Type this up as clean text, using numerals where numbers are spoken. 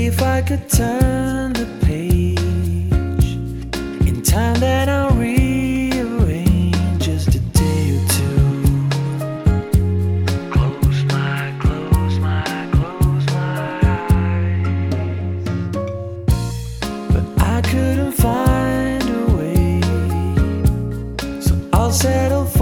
if I could turn the page in time, then I'll rearrange just a day or two. Close my eyes. But I couldn't find a way, so I'll settle for